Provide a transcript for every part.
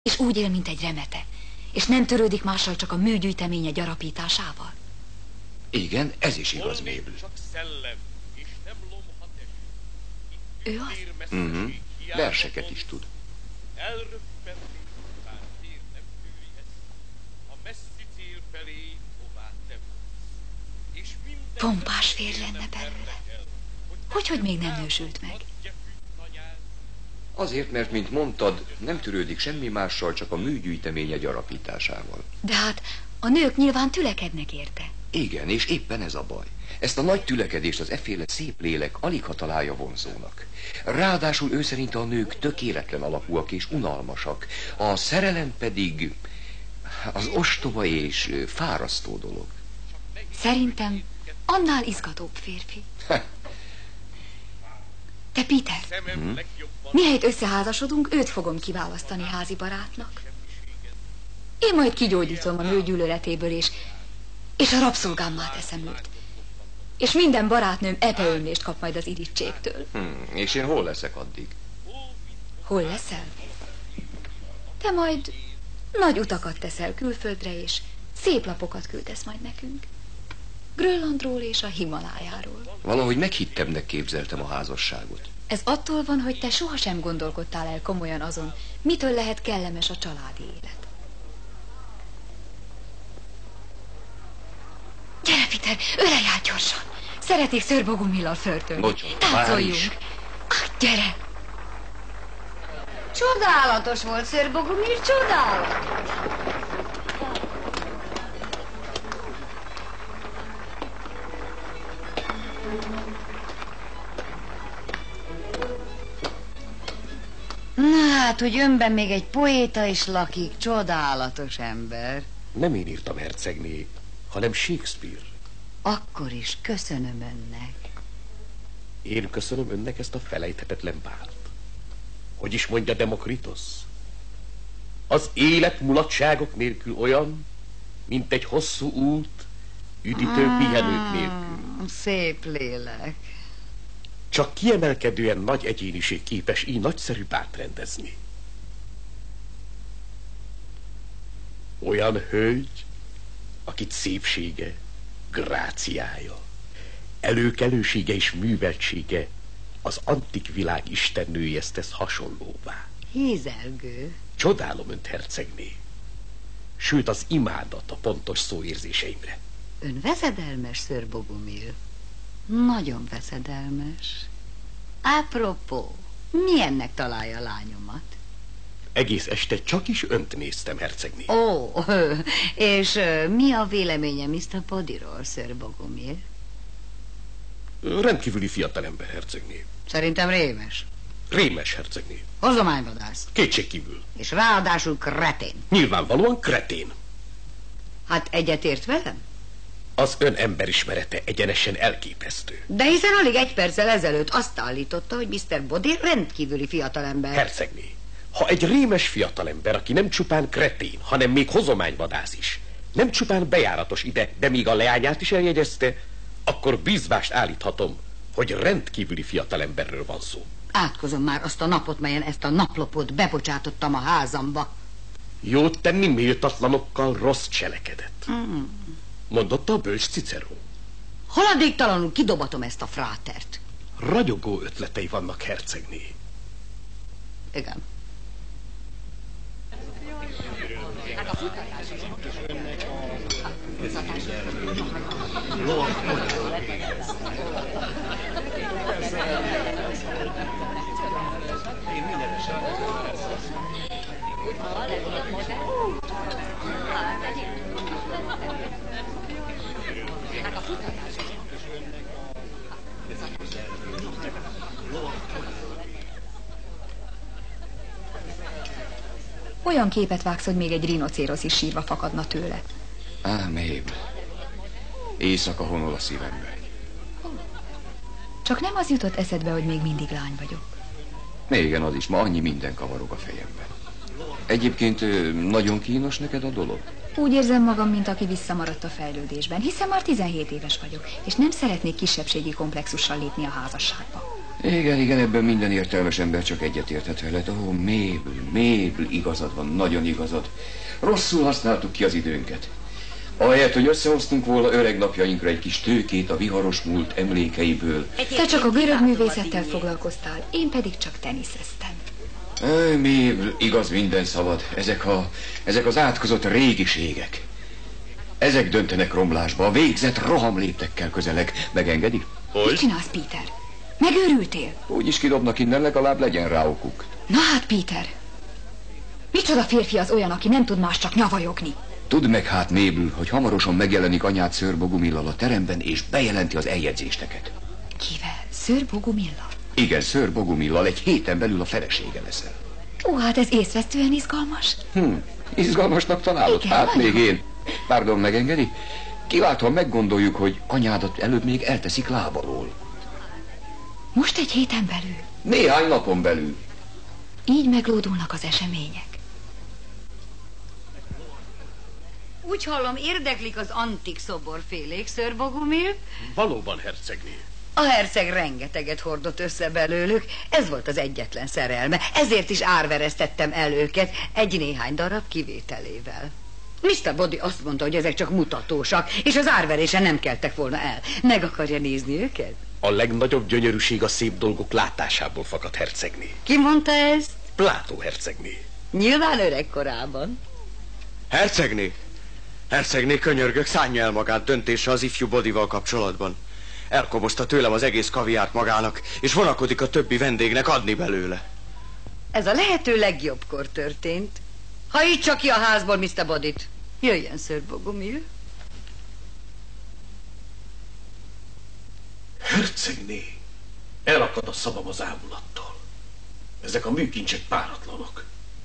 És úgy él, mint egy remete. És nem törődik mással, csak a műgyűjteménye gyarapításával. Igen, ez is igaz, Mabel. Ő az? Verseket is tud. Pompás férj lenne belőle. Hogy még nem nősült meg? Azért, mert, mint mondtad, nem törődik semmi mással, csak a műgyűjteménye gyarapításával. De hát a nők nyilván tülekednek érte. Igen, és éppen ez a baj. Ezt a nagy tülekedést az efféle szép lélek aligha találja vonzónak. Ráadásul ő szerint a nők tökéletlen alakúak és unalmasak. A szerelem pedig az ostoba és fárasztó dolog. Szerintem annál izgatóbb férfi. Te, Peter, mihelyt összeházasodunk, őt fogom kiválasztani házi barátnak. Én majd kigyógyítom a nő gyűlöletéből, és a rabszolgámmá teszem őt. És minden barátnőm epeönlést kap majd az irítségtől. És én hol leszek addig? Hol leszel? Te majd nagy utakat teszel külföldre, és szép lapokat küldesz majd nekünk. Grönlandról és a Himalájáról. Valahogy meghittemnek képzeltem a házasságot. Ez attól van, hogy te sohasem gondolkodtál el komolyan azon, mitől lehet kellemes a családi élet. Gyere, Peter, ölelj át gyorsan! Szeretnék Sir Bogumillal flörtölni. Táncoljunk! Gyere! Csodálatos volt, Sir Bogumil, csodálatos! Na hát, hogy önben még egy poéta is lakik, csodálatos ember. Nem én írtam, hercegné, hanem Shakespeare. Akkor is köszönöm önnek. Én köszönöm önnek ezt a felejthetetlen bált. Hogy is mondja Demokritos? Az élet mulatságok nélkül olyan, mint egy hosszú út, üdítő pihenők nélkül. Szép lélek. Csak kiemelkedően nagy egyéniség képes így nagyszerű bált rendezni. Olyan hölgy, akit szépsége, gráciája, előkelősége és műveltsége az antik világ istennőjéhez tesz hasonlóvá. Hízelgő. Csodálom önt, hercegné. Sőt, az imádat a pontos szóérzéseimre. Ön veszedelmes, Sir Bogumil. Nagyon veszedelmes. Apropó, milyennek találja a lányomat? Egész este csak is önt néztem, hercegné. Ó, és mi a véleménye Mr. Bodyról, Sir Bogumil? Rendkívüli fiatalember, hercegné. Szerintem rémes. Rémes, hercegné. Hozományvadász. Kétségkívül. És ráadásul kretén. Nyilvánvalóan kretén. Hát egyetért velem? Az ön emberismerete egyenesen elképesztő. De hiszen alig egy perccel ezelőtt azt állította, hogy Mr. Body rendkívüli fiatalember. Hercegné, ha egy rémes fiatalember, aki nem csupán kretén, hanem még hozományvadász is, nem csupán bejáratos ide, de még a leányát is eljegyezte, akkor bízvást állíthatom, hogy rendkívüli fiatalemberről van szó. Átkozom már azt a napot, melyen ezt a naplopot bebocsátottam a házamba. Jót tenni méltatlanokkal rossz cselekedet. Mondotta a bölcs Cicero. Haladéktalanul kidobatom ezt a frátert. Ragyogó ötletei vannak, hercegné. Igen. Olyan képet vágsz, hogy még egy rinocérosz is sírva fakadna tőle. Mabel. Éjszaka honol a szívembe. Csak nem az jutott eszedbe, hogy még mindig lány vagyok. Igen, az is. Ma annyi minden kavarog a fejemben. Egyébként nagyon kínos neked a dolog? Úgy érzem magam, mint aki visszamaradt a fejlődésben, hiszen már 17 éves vagyok, és nem szeretnék kisebbségi komplexussal lépni a házasságba. Igen, ebben minden értelmes ember csak egyetérthet veled. Ó, Mabel, igazad van, nagyon igazad. Rosszul használtuk ki az időnket. Ahelyett, hogy összehoztunk volna öreg napjainkra egy kis tőkét a viharos múlt emlékeiből. Te csak a görög művészettel foglalkoztál, én pedig csak teniszeztem. Mabel, igaz minden szavad. Ezek az átkozott régiségek. Ezek döntenek romlásba, a végzett rohamléptekkel közeleg. Megengedi? Mit csinálsz, Peter? Megőrültél? Úgyis kidobnak innen, legalább legyen rá okuk. Na hát, Peter, micsoda férfi az olyan, aki nem tud más csak nyavajogni? Tudd meg hát, Mabel, hogy hamarosan megjelenik anyád Sir Bogumillal a teremben, és bejelenti az eljegyzéseket. Kivel? Sir Bogumillal? Igen, Sir Bogumillal, egy héten belül a felesége leszel. Ó, hát ez észvesztően izgalmas. Izgalmasnak találod? Igen, hát nagyon. még én. Pardon, megengedi? Kiváltva meggondoljuk, hogy anyádat előbb még elteszik lábalól. Most egy héten belül? Néhány napon belül. Így meglódulnak az események. Úgy hallom, érdeklik az antik szoborfélék, Sir Bogumil. Valóban, hercegné. A herceg rengeteget hordott össze belőlük, ez volt az egyetlen szerelme, ezért is árveresztettem el őket egy néhány darab kivételével. Mr. Body azt mondta, hogy ezek csak mutatósak, és az árverése nem keltek volna el. Meg akarja nézni őket? A legnagyobb gyönyörűség a szép dolgok látásából fakad, hercegné. Ki mondta ezt? Plátó hercegné. Nyilván öregkorában. Hercegné, könyörgök, szánja el magát döntése az ifjú Bodyval kapcsolatban. Elkobozta tőlem az egész kaviárt magának, és vonakodik a többi vendégnek adni belőle. Ez a lehető legjobbkor történt. Hajítsa ki a házból, Mr. Bodyt. Jöjjön, Sir Bogumil. Hercegné, elakad a szavam az ámulattól. Ezek a műkincsek páratlanok.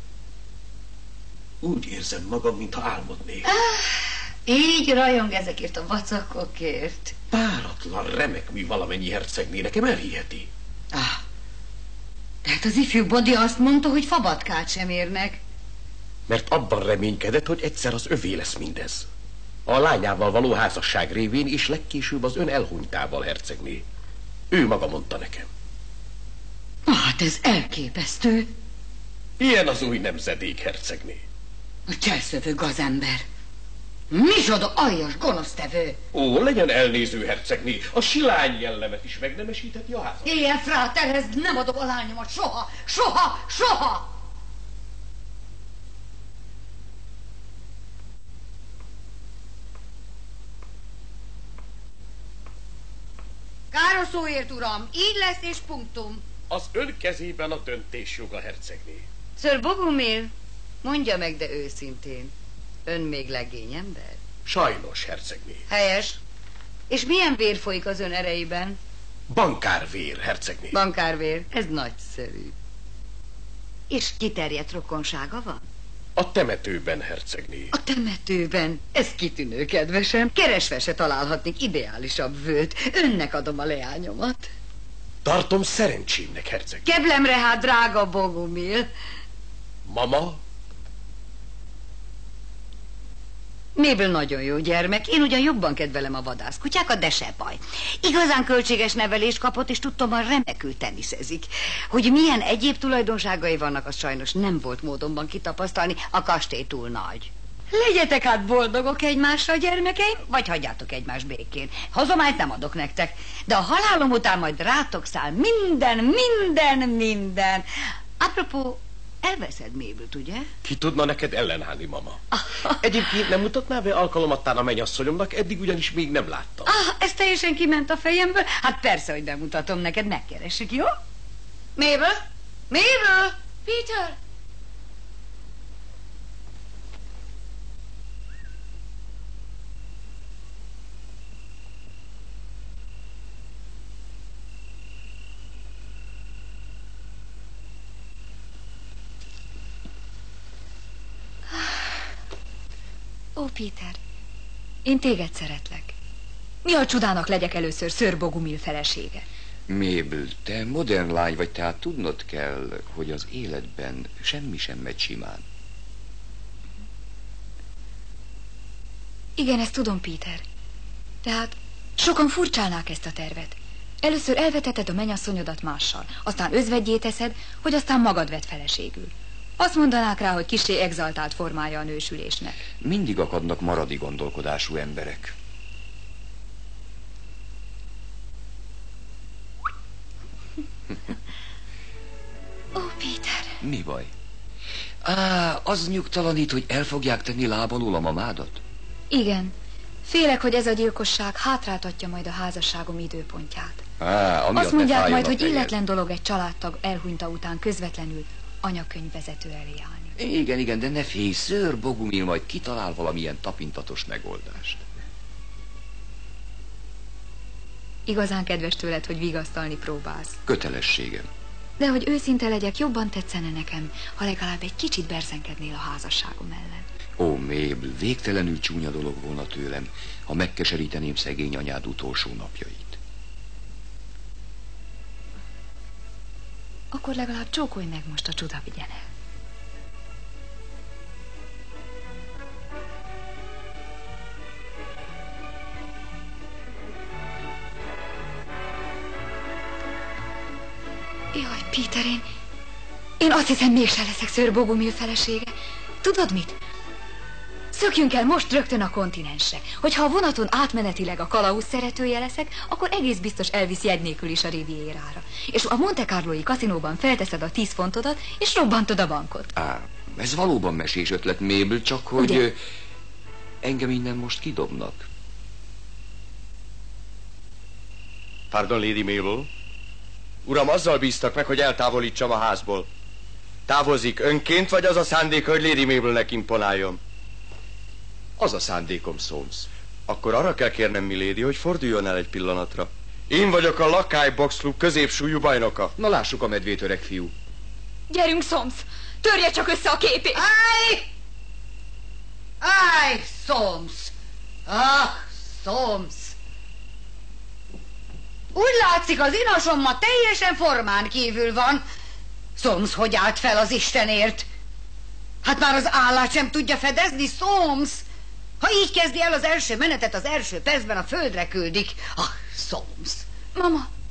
Úgy érzem magam, mintha álmodnék. Így rajong ezekért a vacakokért. Páratlan, remek mű valamennyi hercegné, nekem elhiheti. Tehát az ifjú Body azt mondta, hogy fabatkát sem érnek. Mert abban reménykedett, hogy egyszer az övé lesz mindez. A lányával való házasság révén, és legkésőbb az ön elhunytával, hercegné. Ő maga mondta nekem. Hát ez elképesztő. Ilyen az új nemzedék, hercegné. A cselszövő gazember. Micsoda aljas gonosztevő. Ó, legyen elnéző, hercegné. A silány jellemet is megnemesítheti a házat. Ilyen fráterhez nem adom a lányomat soha, soha, soha! Káros szóért, uram, így lesz és punktum. Az ön kezében a döntésjoga, hercegné. Sir Bogumil, mondja meg, de őszintén, ön még legény ember? Sajnos, hercegné. Helyes. És milyen vér folyik az ön ereiben? Bankárvér, hercegné. Bankárvér, ez nagyszerű. És kiterjedt rokonsága van? A temetőben, hercegné. A temetőben? Ez kitűnő, kedvesem. Keresve se találhatnék ideálisabb vőt. Önnek adom a leányomat. Tartom szerencsémnek, hercegné. Keblemre hát, drága Bogumil. Mama? Mabel nagyon jó gyermek, én ugyan jobban kedvelem a vadászkutyákat, de se baj. Igazán költséges nevelést kapott, és tudtommal remekül teniszezik. Hogy milyen egyéb tulajdonságai vannak, azt sajnos nem volt módonban kitapasztalni, a kastély túl nagy. Legyetek hát boldogok egymásra, gyermekeim, vagy hagyjátok egymást békén. Hozományt nem adok nektek, de a halálom után majd rátok száll minden. Apropó, elveszed Mabelt, ugye? Ki tudna neked ellenállni, mama? Egyébként nem mutatná be alkalomattán a mennyasszonyomnak, eddig ugyanis még nem láttam. Ez teljesen kiment a fejemből. Hát persze, hogy bemutatom neked, megkeressük, jó? Mabel? Mabel? Peter! Ó, Peter, én téged szeretlek. Mi a csodának legyek először Sir Bogumil felesége? Mabel, te modern lány vagy, tehát tudnod kell, hogy az életben semmi sem megy simán. Igen, ezt tudom, Peter. Tehát sokan furcsálnák ezt a tervet. Először elveteted a mennyasszonyodat mással, aztán özvegyé teszed, hogy aztán magad vedd feleségül. Azt mondanák rá, hogy kissé exaltált formája a nősülésnek. Mindig akadnak maradi gondolkodású emberek. Ó, Péter! Mi baj? Az nyugtalanít, hogy el fogják tenni lábalul a mamádat? Igen. Félek, hogy ez a gyilkosság hátráltatja majd a házasságom időpontját. Azt mondják majd, hogy illetlen dolog egy családtag elhunyta után közvetlenül anyakönyvvezető elé állni. Igen, de ne félj, Sir Bogumil majd kitalál valamilyen tapintatos megoldást. Igazán kedves tőled, hogy vigasztalni próbálsz. Kötelességem. De hogy őszinte legyek, jobban tetszene nekem, ha legalább egy kicsit berzenkednél a házasságom ellen. Ó, Mabel, végtelenül csúnya dolog volna tőlem, ha megkeseríteném szegény anyád utolsó napjait. Akkor legalább csókolj meg most a csuda vigyene. Jaj, Péter, én azt hiszem, mégsem leszek Sir Bogumil felesége. Tudod mit? Szökjünk el most rögtön a kontinensre. Hogyha a vonaton átmenetileg a kalauz szeretője leszek, akkor egész biztos elvisz jegy nélkül is a Rivierára. És a Monte Carloi kaszinóban felteszed a 10 fontodat, és robbantod a bankot. Ez valóban mesés ötlet, Mabel, csak hogy ugye? Engem innen most kidobnak. Pardon, Lady Mabel. Uram, azzal bíztak meg, hogy eltávolítsam a házból. Távozik önként, vagy az a szándéka, hogy Lady Mabelnek imponáljon? Az a szándékom, Soames. Akkor arra kell kérnem, milady, hogy forduljon el egy pillanatra. Én vagyok a Lakály Box Club középsúlyú bajnoka. Na lássuk a medvét, öreg fiú. Gyerünk, Soames! Törje csak össze a képét! Áj, Soames! Soames! Úgy látszik, az inasom ma teljesen formán kívül van. Soames, hogy állt fel az Istenért? Hát már az állát sem tudja fedezni, Soames! Ha így kezdi el az első menetet, az első percben a földre küldik. Soames! Mama,